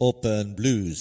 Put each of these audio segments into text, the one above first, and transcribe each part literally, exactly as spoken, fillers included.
Open Blues.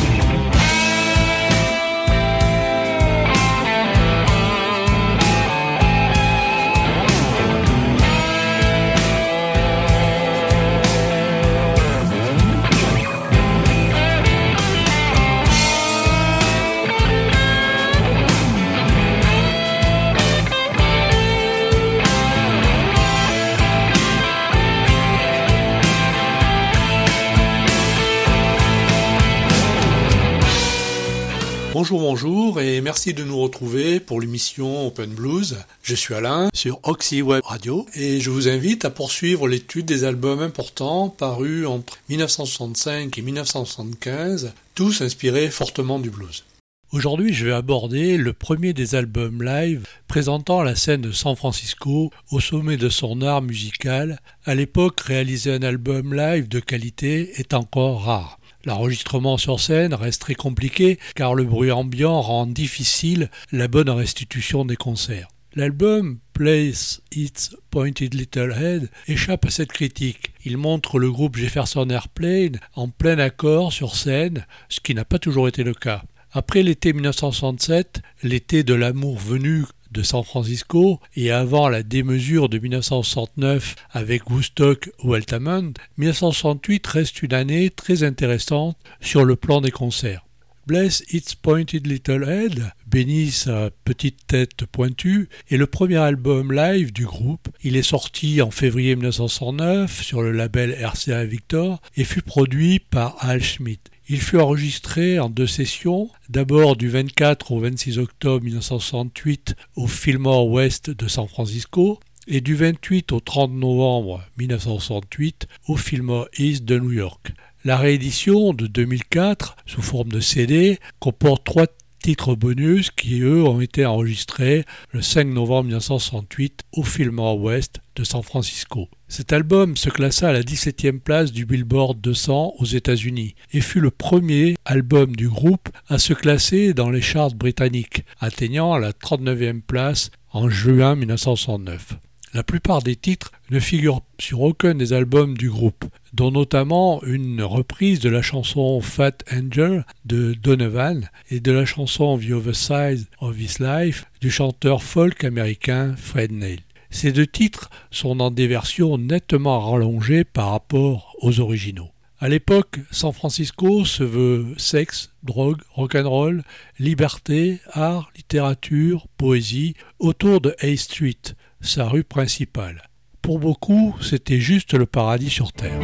Bonjour, bonjour et merci de nous retrouver pour l'émission Open Blues. Je suis Alain sur Oxy Web Radio et je vous invite à poursuivre l'étude des albums importants parus entre dix-neuf cent soixante-cinq et dix-neuf cent soixante-quinze, tous inspirés fortement du blues. Aujourd'hui, je vais aborder le premier des albums live présentant la scène de San Francisco au sommet de son art musical. À l'époque, réaliser un album live de qualité est encore rare. L'enregistrement sur scène reste très compliqué car le bruit ambiant rend difficile la bonne restitution des concerts. L'album Place Its Pointed Little Head échappe à cette critique. Il montre le groupe Jefferson Airplane en plein accord sur scène, ce qui n'a pas toujours été le cas. Après l'été dix-neuf cent soixante-sept, l'été de l'amour venu de San Francisco et avant la démesure de dix-neuf cent soixante-neuf avec Woodstock ou Altamont, dix-neuf cent soixante-huit reste une année très intéressante sur le plan des concerts. Bless Its Pointed Little Head, bénit sa petite tête pointue, est le premier album live du groupe. Il est sorti en février dix-neuf cent soixante-neuf sur le label R C A Victor et fut produit par Al Schmitt. Il fut enregistré en deux sessions, d'abord du vingt-quatre au vingt-six octobre dix-neuf cent soixante-huit au Fillmore West de San Francisco et du vingt-huit au trente novembre dix-neuf cent soixante-huit au Fillmore East de New York. La réédition de deux mille quatre, sous forme de C D, comporte trois titres bonus qui, eux, ont été enregistrés le cinq novembre dix-neuf cent soixante-huit au Fillmore West de San Francisco. Cet album se classa à la dix-septième place du Billboard deux cents aux États-Unis et fut le premier album du groupe à se classer dans les charts britanniques, atteignant la trente-neuvième place en juin dix-neuf cent soixante-neuf. La plupart des titres ne figurent sur aucun des albums du groupe, dont notamment une reprise de la chanson Fat Angel de Donovan et de la chanson The Other Side of His Life du chanteur folk américain Fred Neil. Ces deux titres sont dans des versions nettement rallongées par rapport aux originaux. À l'époque, San Francisco se veut sexe, drogue, rock'n'roll, liberté, art, littérature, poésie, autour de Hay Street, sa rue principale. Pour beaucoup, c'était juste le paradis sur Terre.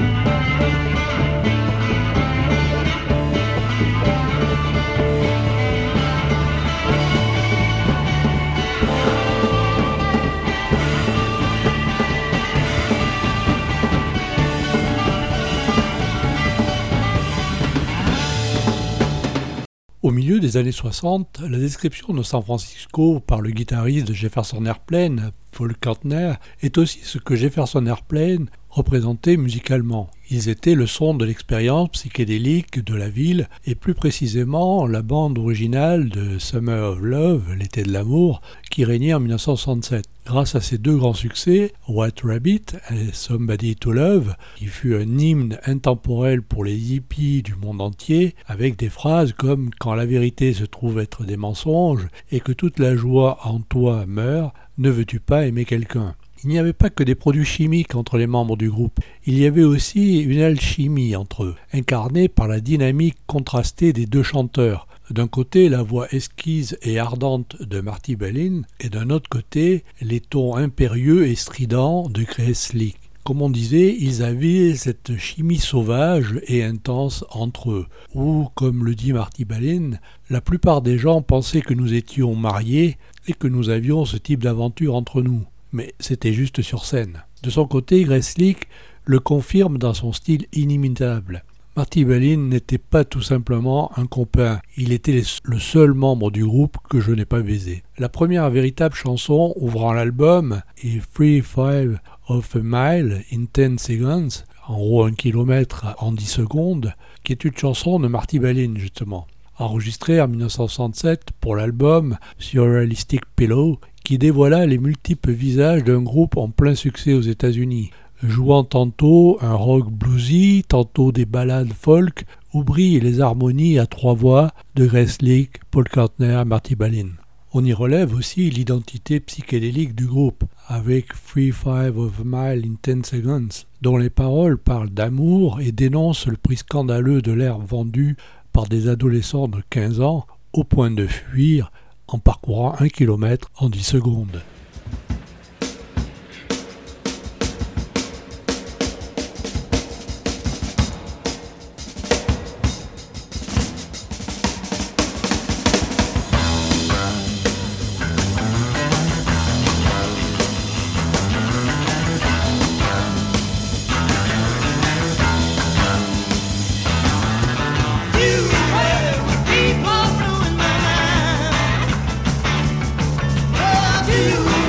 Au milieu des années soixante, la description de San Francisco par le guitariste de Jefferson Airplane, Paul Kantner, est aussi ce que Jefferson Airplane représentait musicalement. Ils étaient le son de l'expérience psychédélique de la ville et plus précisément la bande originale de Summer of Love, l'été de l'amour, qui régnait en dix-neuf cent soixante-sept. Grâce à ces deux grands succès, White Rabbit et Somebody to Love, qui fut un hymne intemporel pour les hippies du monde entier, avec des phrases comme « Quand la vérité se trouve être des mensonges et que toute la joie en toi meurt, ne veux-tu pas aimer quelqu'un ?» Il n'y avait pas que des produits chimiques entre les membres du groupe, il y avait aussi une alchimie entre eux, incarnée par la dynamique contrastée des deux chanteurs. D'un côté, la voix esquisse et ardente de Marty Balin, et d'un autre côté, les tons impérieux et stridents de Grace Slick. Comme on disait, ils avaient cette chimie sauvage et intense entre eux, ou, comme le dit Marty Balin, la plupart des gens pensaient que nous étions mariés et que nous avions ce type d'aventure entre nous. Mais c'était juste sur scène. De son côté, Grace Slick le confirme dans son style inimitable. Marty Balin n'était pas tout simplement un copain, il était le seul membre du groupe que je n'ai pas baisé. La première véritable chanson ouvrant l'album est Three Five of a Mile in Ten Seconds, en gros un kilomètre en dix secondes, qui est une chanson de Marty Balin justement, enregistrée en dix-neuf cent soixante-sept pour l'album Surrealistic Pillow, qui dévoila les multiples visages d'un groupe en plein succès aux États-Unis. jouant tantôt un rock bluesy, tantôt des ballades folk, où brillent les harmonies à trois voix de Grace Slick, Paul Kantner, Marty Balin. On y relève aussi l'identité psychédélique du groupe, avec Three Five of a Mile in Ten Seconds, dont les paroles parlent d'amour et dénoncent le prix scandaleux de l'herbe vendue par des adolescents de quinze ans, au point de fuir en parcourant un kilomètre en dix secondes. You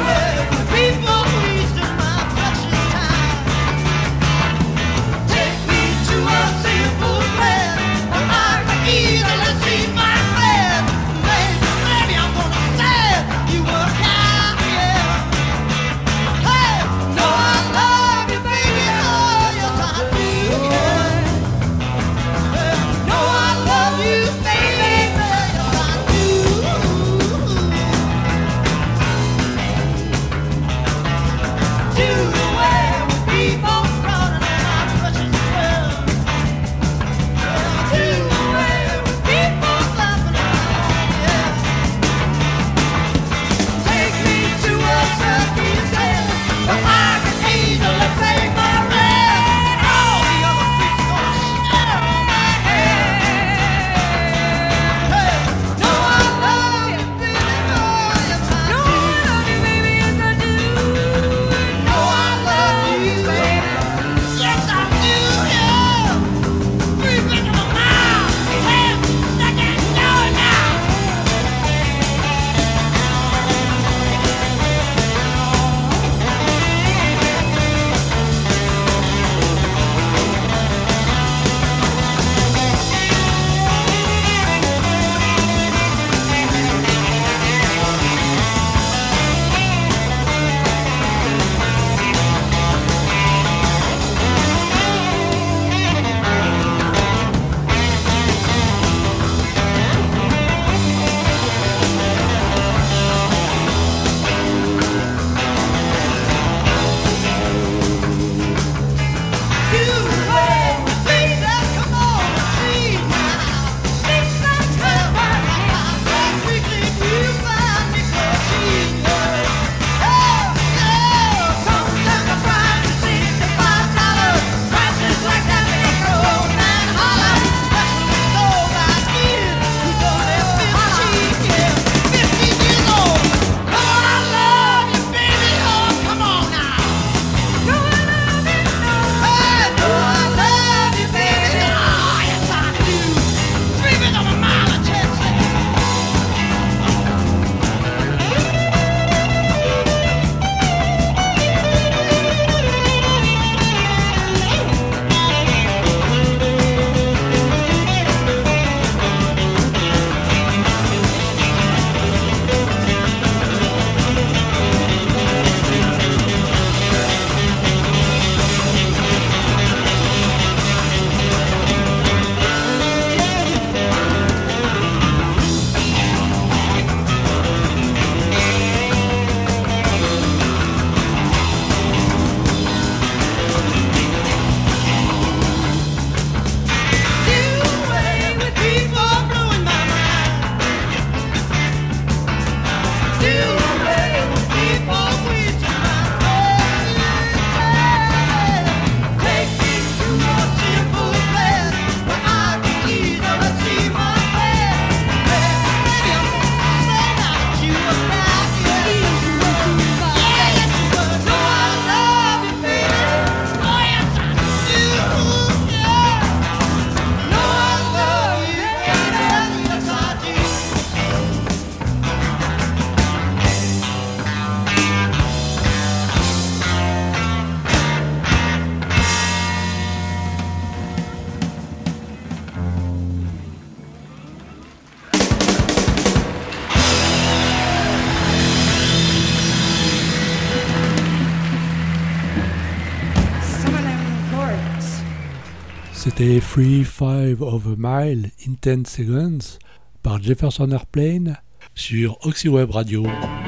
C'était Three Five of a Mile in Ten Seconds par Jefferson Airplane sur Oxyweb Radio.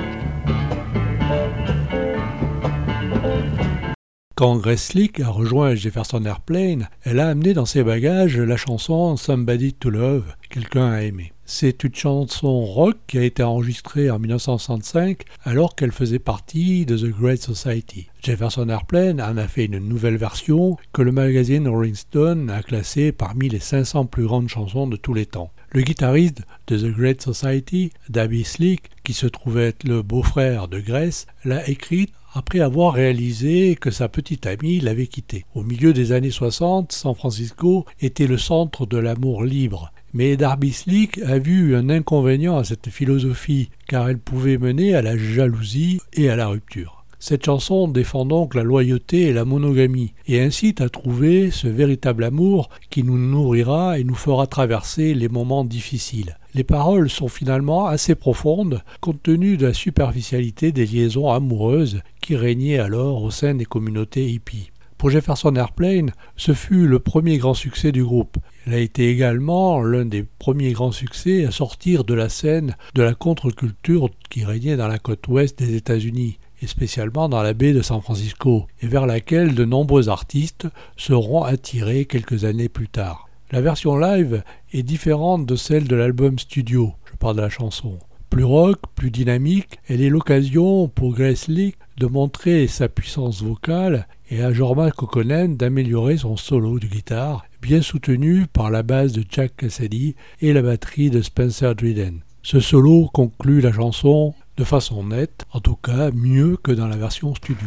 Quand Grace Slick a rejoint Jefferson Airplane, elle a amené dans ses bagages la chanson Somebody to Love, quelqu'un à aimer. C'est une chanson rock qui a été enregistrée en dix-neuf cent soixante-cinq alors qu'elle faisait partie de The Great Society. Jefferson Airplane en a fait une nouvelle version que le magazine Rolling Stone a classée parmi les cinq cents plus grandes chansons de tous les temps. Le guitariste de The Great Society, Dabby Slick, qui se trouvait être le beau-frère de Grace, l'a écrite après avoir réalisé que sa petite amie l'avait quitté. Au milieu des années soixante, San Francisco était le centre de l'amour libre. Mais Darby Slick a vu un inconvénient à cette philosophie, car elle pouvait mener à la jalousie et à la rupture. Cette chanson défend donc la loyauté et la monogamie, et incite à trouver ce véritable amour qui nous nourrira et nous fera traverser les moments difficiles. Les paroles sont finalement assez profondes, compte tenu de la superficialité des liaisons amoureuses qui régnaient alors au sein des communautés hippies. Pour Jefferson Airplane, ce fut le premier grand succès du groupe. Il a été également l'un des premiers grands succès à sortir de la scène de la contre-culture qui régnait dans la côte ouest des États-Unis, et spécialement dans la baie de San Francisco, et vers laquelle de nombreux artistes seront attirés quelques années plus tard. La version live est différente de celle de l'album studio, je parle de la chanson. Plus rock, plus dynamique, elle est l'occasion pour Grace Slick de montrer sa puissance vocale et à Jorma Kaukonen d'améliorer son solo de guitare, bien soutenu par la basse de Jack Cassidy et la batterie de Spencer Dryden. Ce solo conclut la chanson de façon nette, en tout cas mieux que dans la version studio.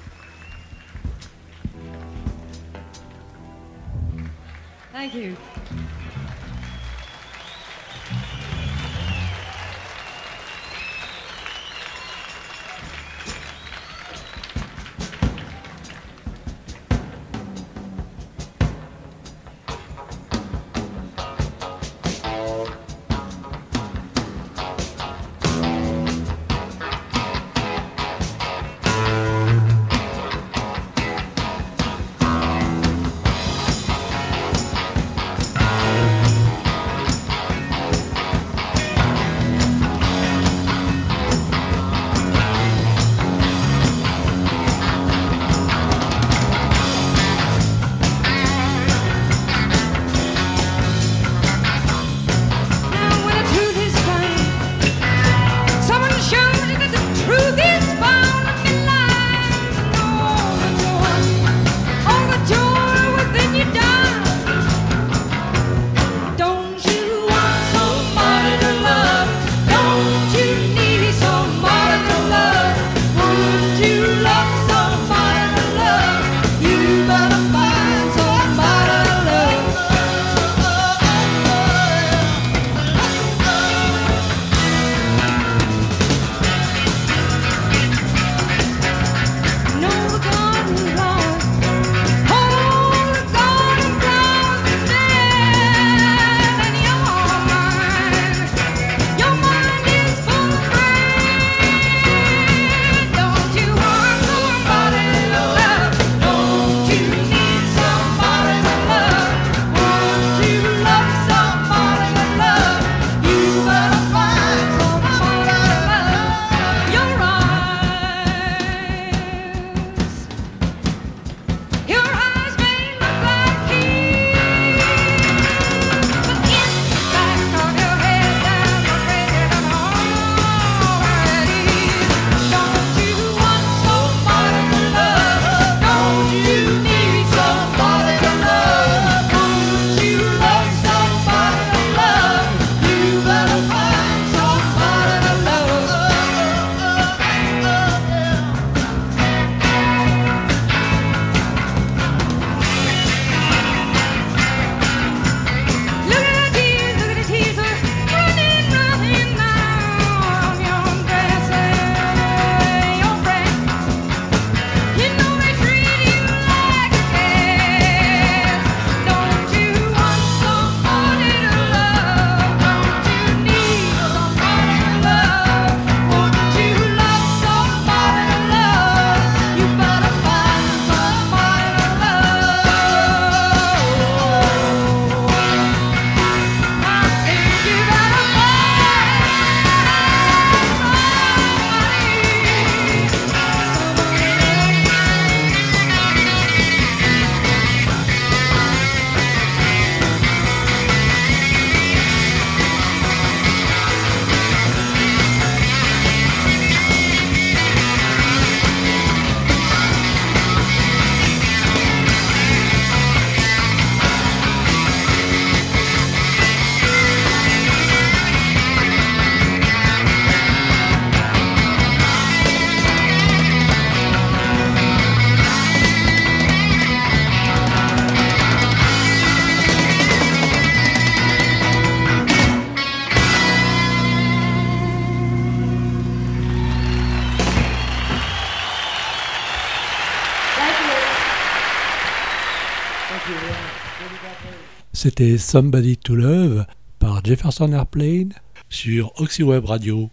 Thank you. C'était Somebody to Love par Jefferson Airplane sur Oxyweb Radio.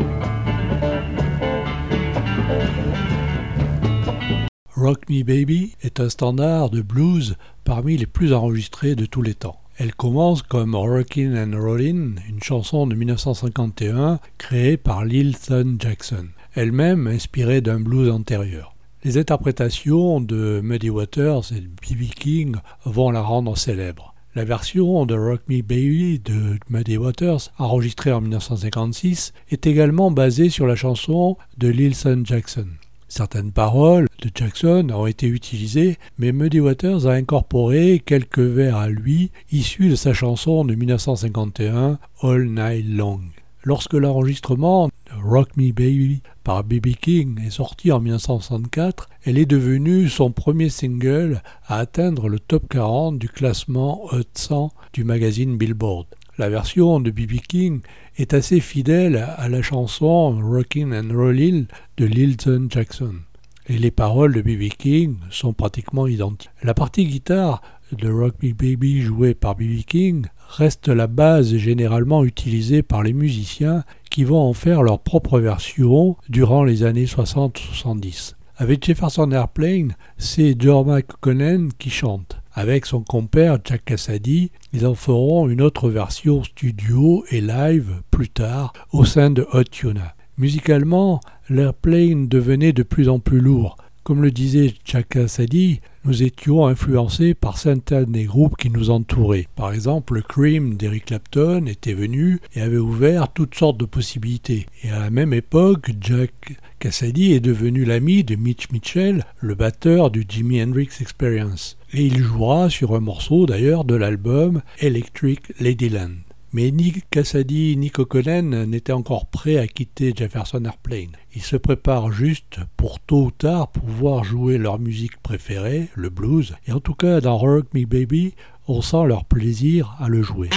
Rock Me Baby est un standard de blues parmi les plus enregistrés de tous les temps. Elle commence comme Rockin' and Rollin', une chanson de dix-neuf cent cinquante et un créée par Lilton Jackson, elle-même inspirée d'un blues antérieur. Les interprétations de Muddy Waters et de B B King vont la rendre célèbre. La version de Rock Me Baby de Muddy Waters, enregistrée en dix-neuf cent cinquante-six, est également basée sur la chanson de Lilton Jackson. Certaines paroles de Jackson ont été utilisées, mais Muddy Waters a incorporé quelques vers à lui issus de sa chanson de dix-neuf cent cinquante et un, All Night Long. Lorsque l'enregistrement de Rock Me Baby par B B King est sorti en dix-neuf cent soixante-quatre, elle est devenue son premier single à atteindre le top quarante du classement Hot cent du magazine Billboard. La version de B B King est assez fidèle à la chanson Rockin' and Rollin' de Lilton Jackson. Et les paroles de B B King sont pratiquement identiques. La partie guitare de Rock Me Baby jouée par B B King reste la base généralement utilisée par les musiciens qui vont en faire leur propre version durant les années soixante soixante-dix. Avec Jefferson Airplane, c'est Jorma Kaukonen qui chante. Avec son compère Jack Casady, ils en feront une autre version studio et live plus tard au sein de Hot Tuna. Musicalement, l'Airplane devenait de plus en plus lourd. Comme le disait Jack Casady, nous étions influencés par certains des groupes qui nous entouraient. Par exemple, le Cream d'Eric Clapton était venu et avait ouvert toutes sortes de possibilités. Et à la même époque, Jack Casady est devenu l'ami de Mitch Mitchell, le batteur du Jimi Hendrix Experience. Et il jouera sur un morceau d'ailleurs de l'album Electric Ladyland. Mais ni Casady ni Kaukonen n'étaient encore prêts à quitter Jefferson Airplane. Ils se préparent juste pour tôt ou tard pouvoir jouer leur musique préférée, le blues, et en tout cas dans Rock Me Baby, on sent leur plaisir à le jouer.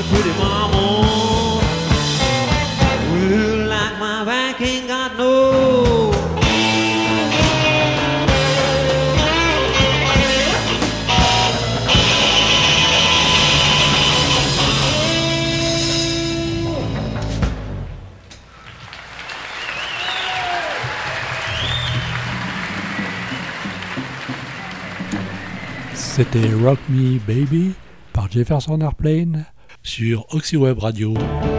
me pretty mama. Well, like my back ain't got no. C'était Rock Me Baby par Jefferson Airplane sur Oxyweb Radio.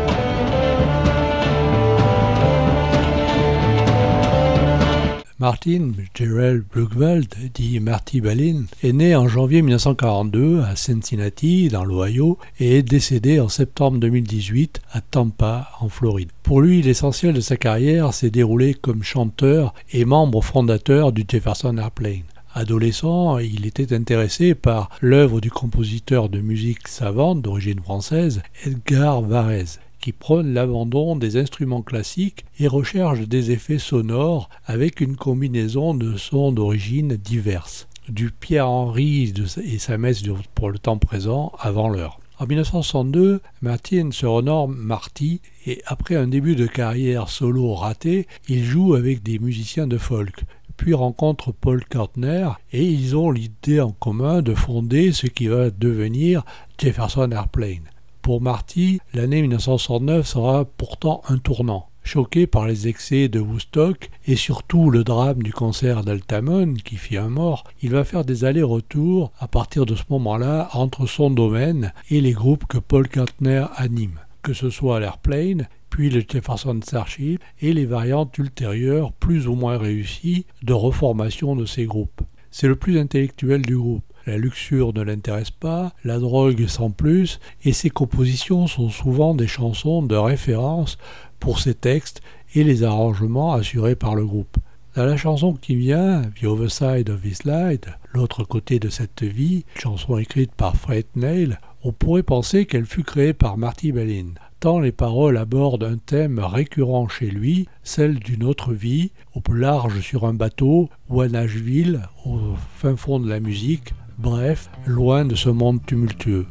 Martin Gerald Blugwald, dit Marty Balin, est né en janvier dix-neuf cent quarante-deux à Cincinnati, dans l'Ohio, et est décédé en septembre deux mille dix-huit à Tampa, en Floride. Pour lui, l'essentiel de sa carrière s'est déroulé comme chanteur et membre fondateur du Jefferson Airplane. Adolescent, il était intéressé par l'œuvre du compositeur de musique savante d'origine française, Edgar Varèse, qui prône l'abandon des instruments classiques et recherche des effets sonores avec une combinaison de sons d'origine diverses, du Pierre-Henry et sa messe pour le temps présent avant l'heure. En dix-neuf cent soixante-deux, Martin se renomme Marty et après un début de carrière solo raté, il joue avec des musiciens de folk. Puis rencontre Paul Kartner et ils ont l'idée en commun de fonder ce qui va devenir Jefferson Airplane. Pour Marty, l'année dix-neuf cent soixante-neuf sera pourtant un tournant. Choqué par les excès de Woodstock et surtout le drame du concert d'Altamont qui fit un mort, il va faire des allers-retours à partir de ce moment-là entre son domaine et les groupes que Paul Kartner anime, que ce soit l'Airplane, puis le Jefferson Starship et les variantes ultérieures plus ou moins réussies de reformation de ces groupes. C'est le plus intellectuel du groupe. La luxure ne l'intéresse pas, la drogue sans plus, et ses compositions sont souvent des chansons de référence pour ses textes et les arrangements assurés par le groupe. Dans la chanson qui vient, The Other Side of This Light, l'autre côté de cette vie, chanson écrite par Fred Neil, on pourrait penser qu'elle fut créée par Marty Balin, tant les paroles abordent un thème récurrent chez lui, celle d'une autre vie, au plus large sur un bateau, ou à Nashville, au fin fond de la musique, bref, loin de ce monde tumultueux.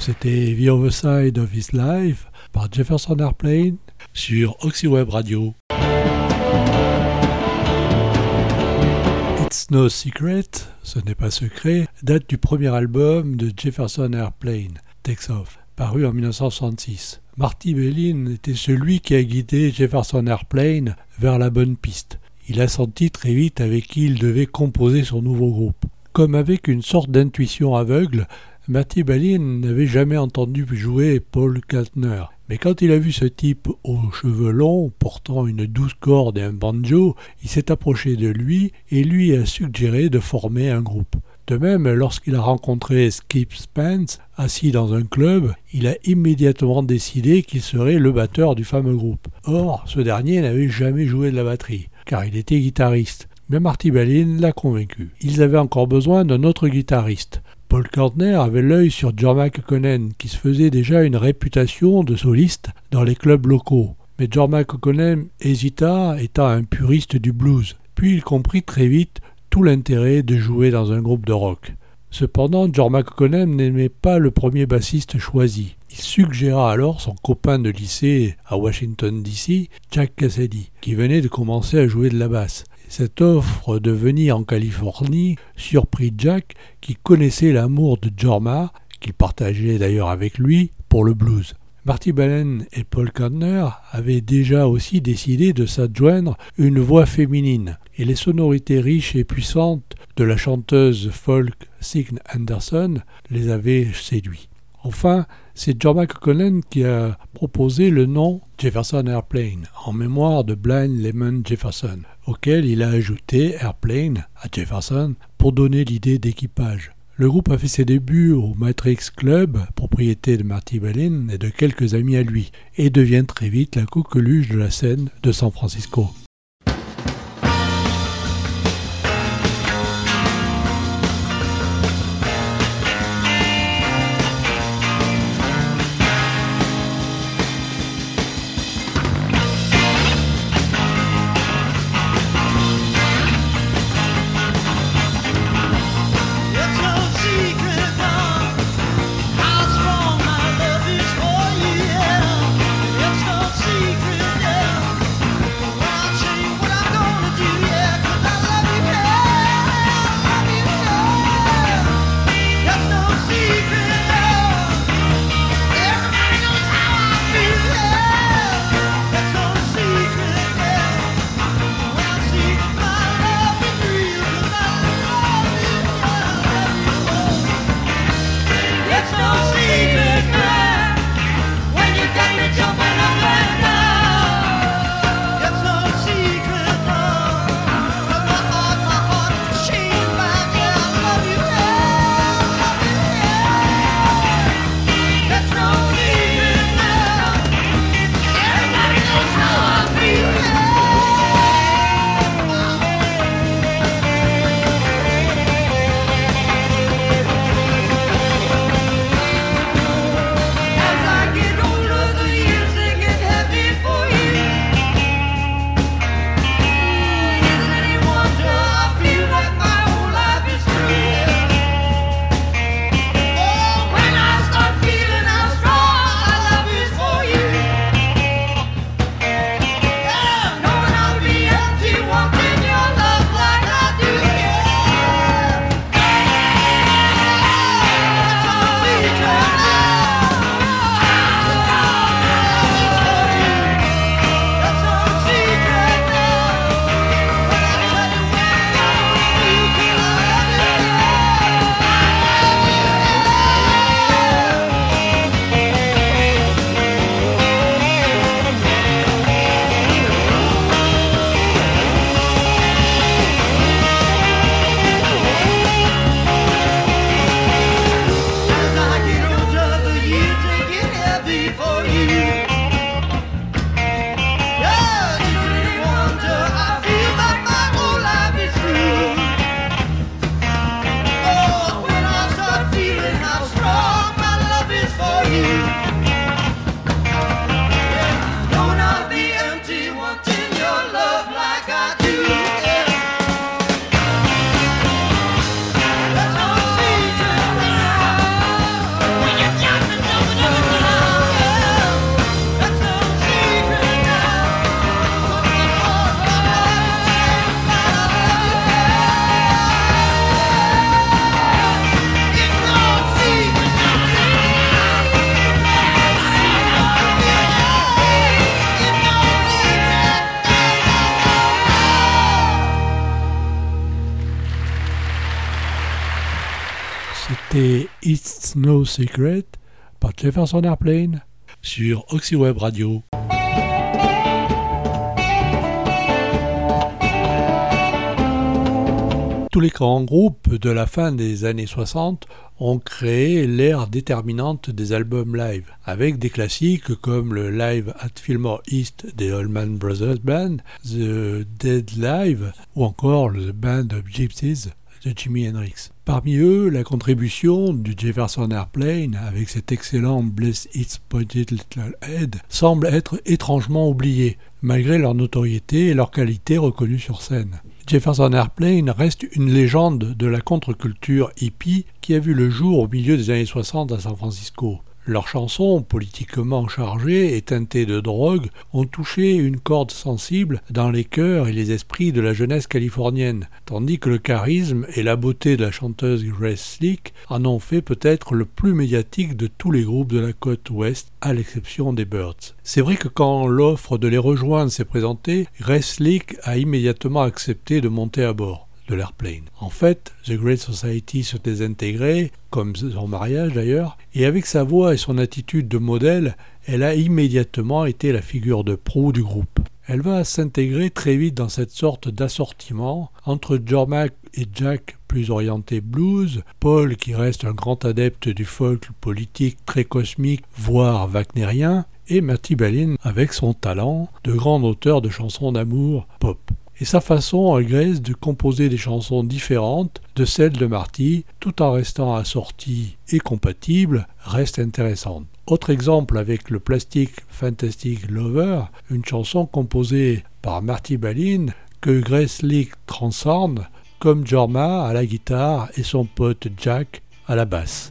C'était The Other Side of His Life par Jefferson Airplane sur Oxyweb Radio. It's No Secret, ce n'est pas secret, date du premier album de Jefferson Airplane, Takes Off, paru en dix-neuf cent soixante-six. Marty Balin était celui qui a guidé Jefferson Airplane vers la bonne piste. Il a senti très vite avec qui il devait composer son nouveau groupe. Comme avec une sorte d'intuition aveugle, Marty Balin n'avait jamais entendu jouer Paul Kantner. Mais quand il a vu ce type aux cheveux longs, portant une douce corde et un banjo, il s'est approché de lui et lui a suggéré de former un groupe. De même, lorsqu'il a rencontré Skip Spence, assis dans un club, il a immédiatement décidé qu'il serait le batteur du fameux groupe. Or, ce dernier n'avait jamais joué de la batterie, car il était guitariste. Mais Marty Balin l'a convaincu. Ils avaient encore besoin d'un autre guitariste. Paul Kantner avait l'œil sur Jorma Kaukonen, qui se faisait déjà une réputation de soliste dans les clubs locaux. Mais Jorma Kaukonen hésita, étant un puriste du blues. Puis il comprit très vite tout l'intérêt de jouer dans un groupe de rock. Cependant, Jorma Kaukonen n'aimait pas le premier bassiste choisi. Il suggéra alors son copain de lycée à Washington D C, Jack Cassidy, qui venait de commencer à jouer de la basse. Cette offre de venir en Californie surprit Jack, qui connaissait l'amour de Jorma, qu'il partageait d'ailleurs avec lui, pour le blues. Marty Balin et Paul Kantner avaient déjà aussi décidé de s'adjoindre une voix féminine, et les sonorités riches et puissantes de la chanteuse folk Signe Anderson les avaient séduits. Enfin, c'est Jorma Kaukonen qui a proposé le nom Jefferson Airplane, en mémoire de Blind Lemon Jefferson, auquel il a ajouté Airplane à Jefferson pour donner l'idée d'équipage. Le groupe a fait ses débuts au Matrix Club, propriété de Marty Balin et de quelques amis à lui, et devient très vite la coqueluche de la scène de San Francisco. Secret, yeah. Watch C'était It's No Secret par Jefferson Airplane sur Oxyweb Radio. Tous les grands groupes de la fin des années soixante ont créé l'ère déterminante des albums live, avec des classiques comme le Live at Fillmore East des Allman Brothers Band, The Dead Live ou encore le Band of Gypsies de Jimi Hendrix. Parmi eux, la contribution du Jefferson Airplane avec cet excellent Bless Its Pointed Little Head semble être étrangement oubliée, malgré leur notoriété et leur qualité reconnue sur scène. Jefferson Airplane reste une légende de la contre-culture hippie qui a vu le jour au milieu des années soixante à San Francisco. Leurs chansons, politiquement chargées et teintées de drogue, ont touché une corde sensible dans les cœurs et les esprits de la jeunesse californienne, tandis que le charisme et la beauté de la chanteuse Grace Slick en ont fait peut-être le plus médiatique de tous les groupes de la côte ouest, à l'exception des Byrds. C'est vrai que quand l'offre de les rejoindre s'est présentée, Grace Slick a immédiatement accepté de monter à bord de l'Airplane. En fait, The Great Society se désintégrait, comme son mariage d'ailleurs, et avec sa voix et son attitude de modèle, elle a immédiatement été la figure de proue du groupe. Elle va s'intégrer très vite dans cette sorte d'assortiment entre Jorma et Jack plus orienté blues, Paul qui reste un grand adepte du folk politique très cosmique, voire wagnérien, et Marty Balin avec son talent de grand auteur de chansons d'amour pop. Et sa façon à Grace de composer des chansons différentes de celles de Marty, tout en restant assorties et compatibles, reste intéressante. Autre exemple avec le Plastic Fantastic Lover, une chanson composée par Marty Balin que Grace Slick transcende, comme Jorma à la guitare et son pote Jack à la basse.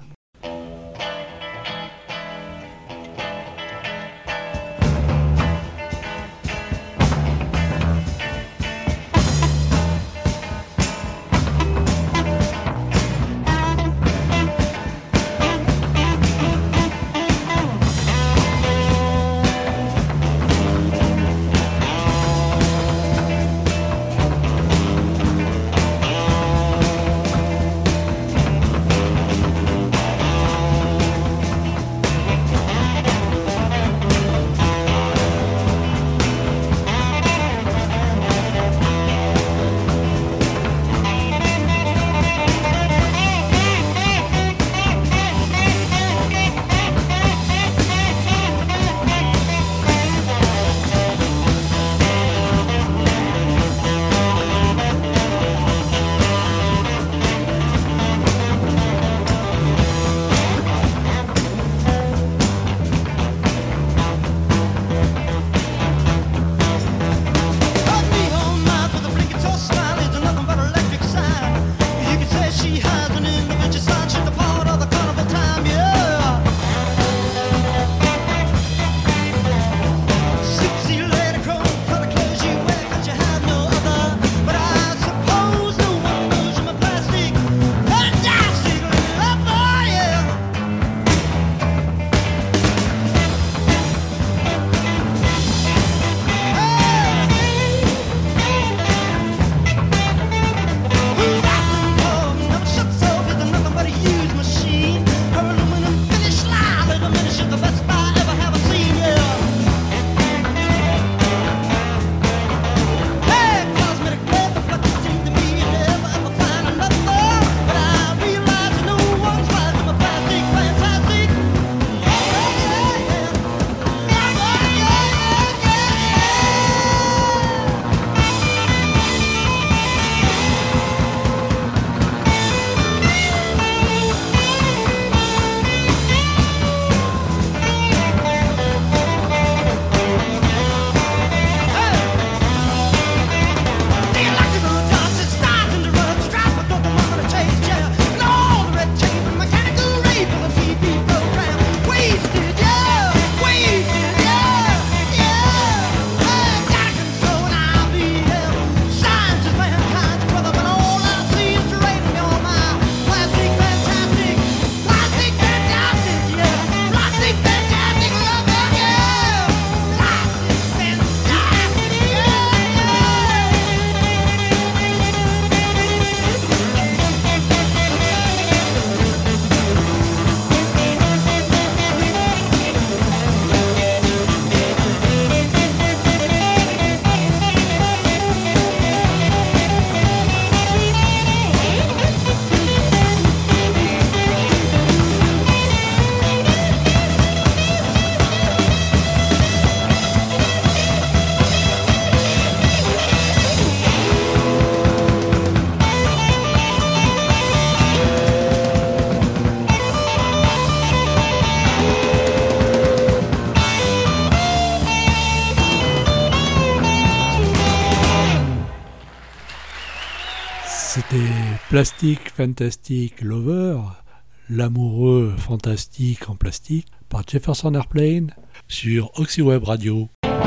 C'était Plastic Fantastic Lover, l'amoureux fantastique en plastique, par Jefferson Airplane sur Oxyweb Radio.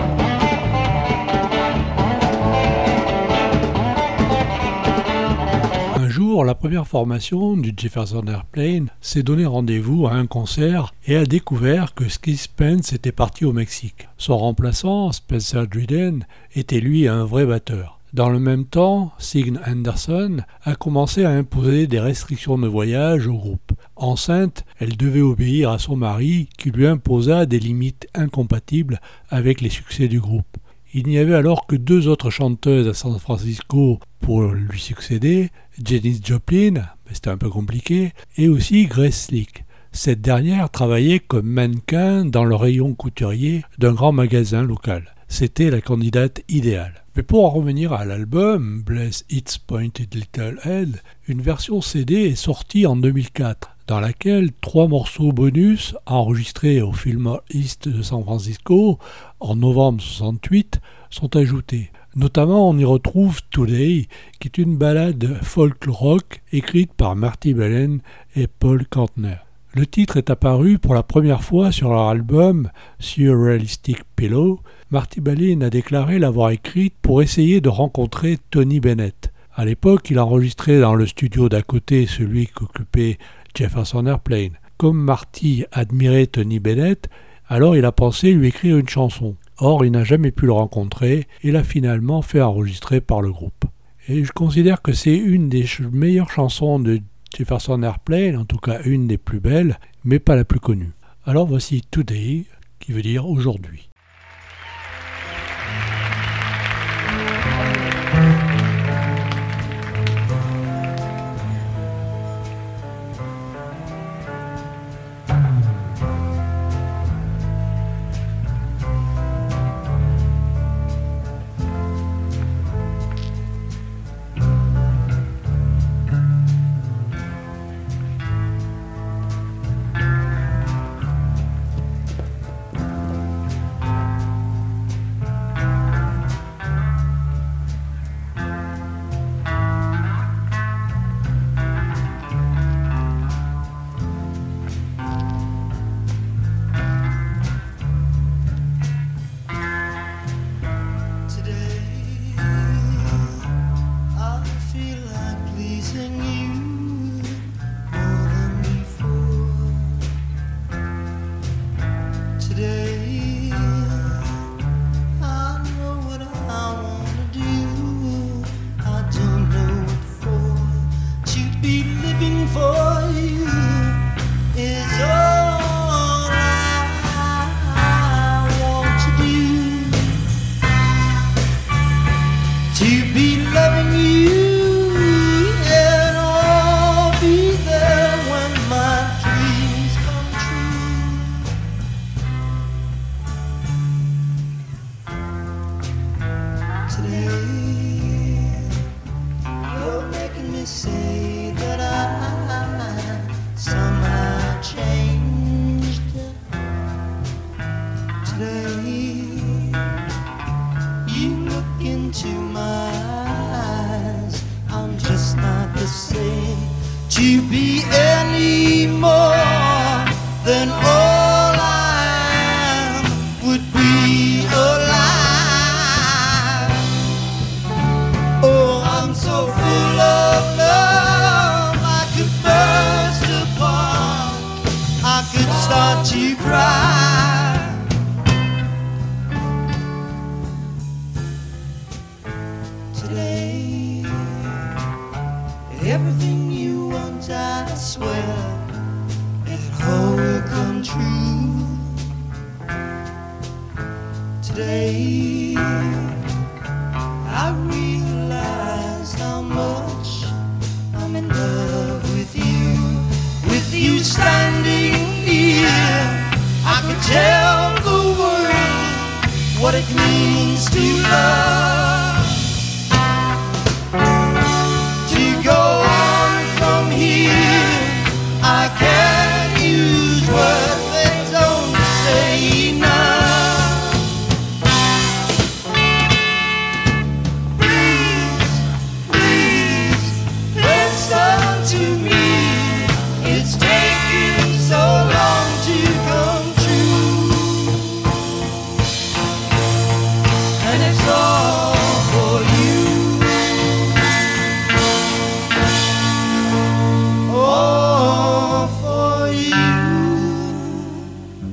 Un jour, la première formation du Jefferson Airplane s'est donné rendez-vous à un concert et a découvert que Keith Spence était parti au Mexique. Son remplaçant, Spencer Dryden, était lui un vrai batteur. Dans le même temps, Signe Anderson a commencé à imposer des restrictions de voyage au groupe. Enceinte, elle devait obéir à son mari qui lui imposa des limites incompatibles avec les succès du groupe. Il n'y avait alors que deux autres chanteuses à San Francisco pour lui succéder, Janis Joplin, mais c'était un peu compliqué, et aussi Grace Slick. Cette dernière travaillait comme mannequin dans le rayon couturier d'un grand magasin local. C'était la candidate idéale. Mais pour en revenir à l'album Bless Its Pointed Little Head, une version C D est sortie en deux mille quatre, dans laquelle trois morceaux bonus enregistrés au Fillmore East de San Francisco en novembre soixante-huit sont ajoutés. Notamment, on y retrouve Today, qui est une ballade folk rock écrite par Marty Balin et Paul Kantner. Le titre est apparu pour la première fois sur leur album Surrealistic Pillow. Marty Balin a déclaré l'avoir écrite pour essayer de rencontrer Tony Bennett. À l'époque, il enregistrait dans le studio d'à côté celui qu'occupait Jefferson Airplane. Comme Marty admirait Tony Bennett, alors il a pensé lui écrire une chanson. Or, il n'a jamais pu le rencontrer et l'a finalement fait enregistrer par le groupe. Et je considère que c'est une des meilleures chansons de Jefferson Airplane, en tout cas une des plus belles, mais pas la plus connue. Alors voici Today, qui veut dire aujourd'hui. Please, please,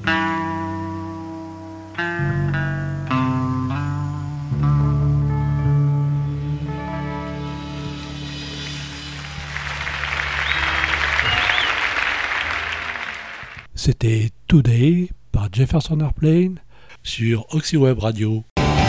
C'était Today par Jefferson Airplane sur Oxyweb Radio.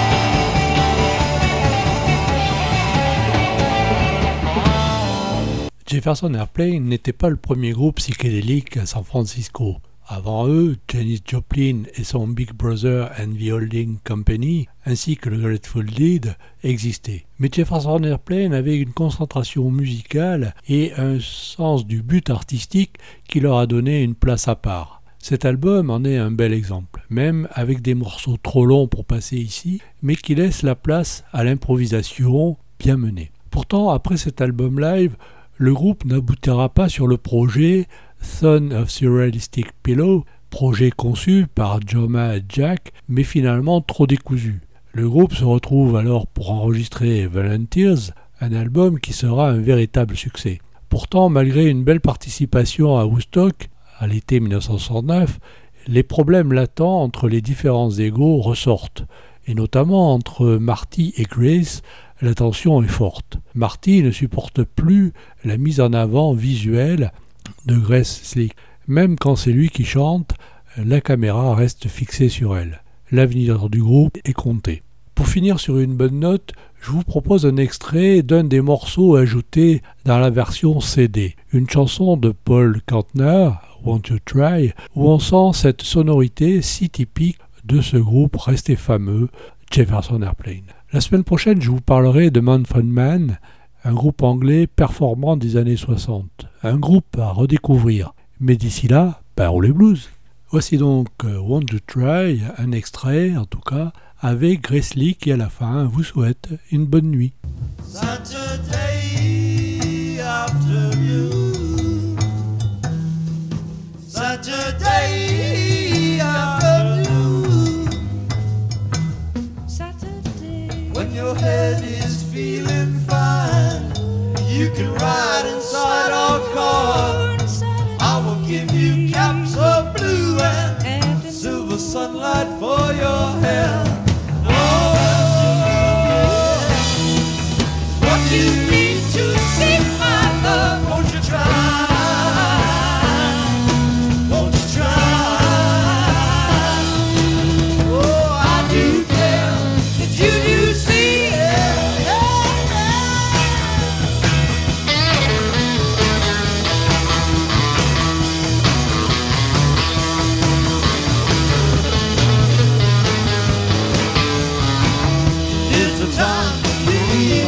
Jefferson Airplane n'était pas le premier groupe psychédélique à San Francisco. Avant eux, Janis Joplin et son Big Brother and the Holding Company, ainsi que le Grateful Dead, existaient. Mais Jefferson Airplane avait une concentration musicale et un sens du but artistique qui leur a donné une place à part. Cet album en est un bel exemple, même avec des morceaux trop longs pour passer ici, mais qui laissent la place à l'improvisation bien menée. Pourtant, après cet album live, le groupe n'aboutira pas sur le projet Son of Surrealistic Pillow, projet conçu par Joma et Jack, mais finalement trop décousu. Le groupe se retrouve alors pour enregistrer Volunteers, un album qui sera un véritable succès. Pourtant, malgré une belle participation à Woodstock, à l'été dix-neuf cent soixante-neuf, les problèmes latents entre les différents égos ressortent, et notamment entre Marty et Grace, la tension est forte. Marty ne supporte plus la mise en avant visuelle de Grace Slick. Même quand c'est lui qui chante, la caméra reste fixée sur elle. L'avenir du groupe est compté. Pour finir sur une bonne note, je vous propose un extrait d'un des morceaux ajoutés dans la version C D, une chanson de Paul Kantner, Want You Try, où on sent cette sonorité si typique de ce groupe resté fameux, Jefferson Airplane. La semaine prochaine, je vous parlerai de Manfred Mann, un groupe anglais performant des années soixante, un groupe à redécouvrir. Mais d'ici là, ben roulez blues. Voici donc euh, Want You Try, un extrait en tout cas, avec Grace Lee qui à la fin vous souhaite une bonne nuit. Saturday afternoon, Saturday afternoon, Saturday. when your head is feeling fine, you can ride inside our car. I will give you caps of blue and silver sunlight for your hair. What you need to see my love, won't you try? Won't you try? Oh, I do care that you do see. It's a time to believe.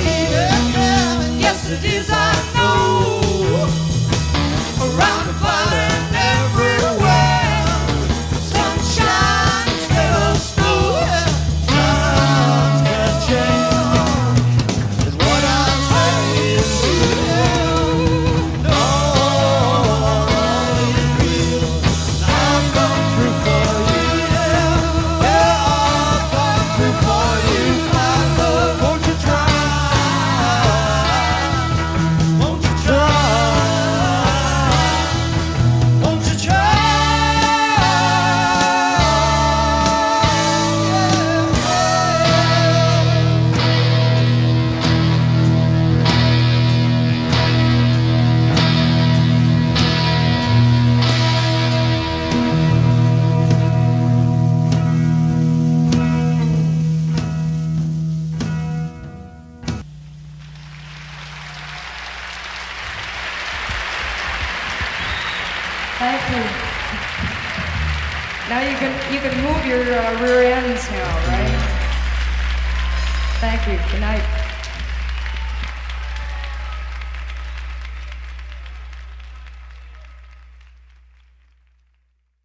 It is, I know, around the clock and everywhere, sunshine instead of snow, times can change, is what I'm saying to you. No, it's real, I'll come through for you, yeah, yeah, I'll come through for you, my love, won't you try? Thank you. Now you can you can move your uh, rear ends now, right? Thank you. Good night.